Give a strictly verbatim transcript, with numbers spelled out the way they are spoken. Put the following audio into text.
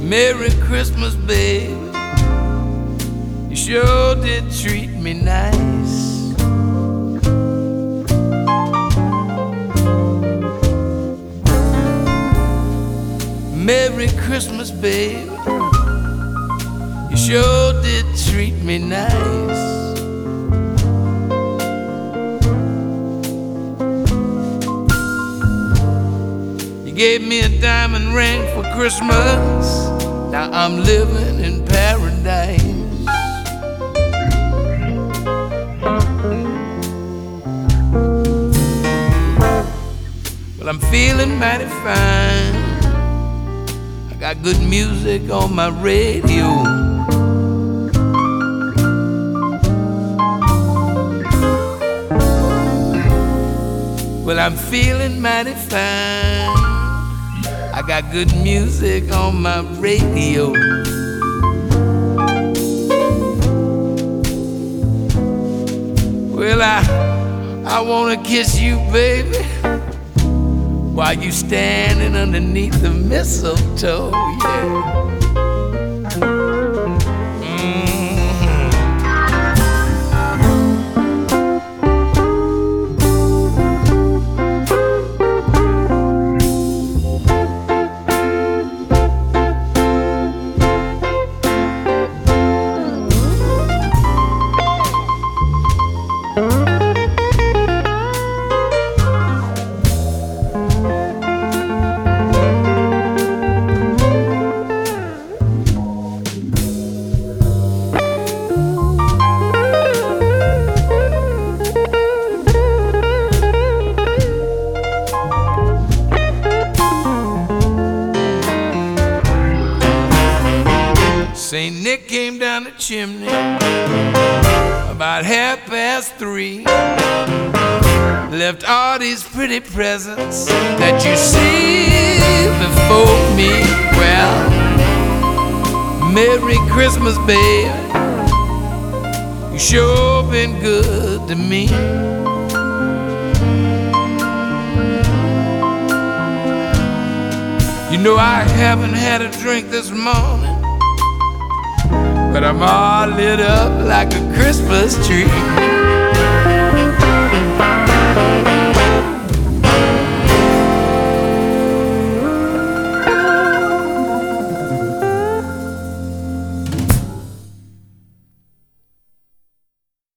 Merry Christmas, baby. You sure did treat me nice. Merry Christmas, baby. You sure did treat me nice. You gave me a diamond ring for Christmas. Now I'm living in paradise. Well, I'm feeling mighty fine. I got good music on my radio. Well, I'm feeling mighty fine. I got good music on my radio. Well, I I wanna kiss you, baby, while you standing underneath the mistletoe, yeah. Saint Nick came down the chimney about half past three, left all these pretty presents that you see before me. Well, Merry Christmas, baby. You sure been good to me. You know I haven't had a drink this morning, but I'm all lit up like a Christmas tree.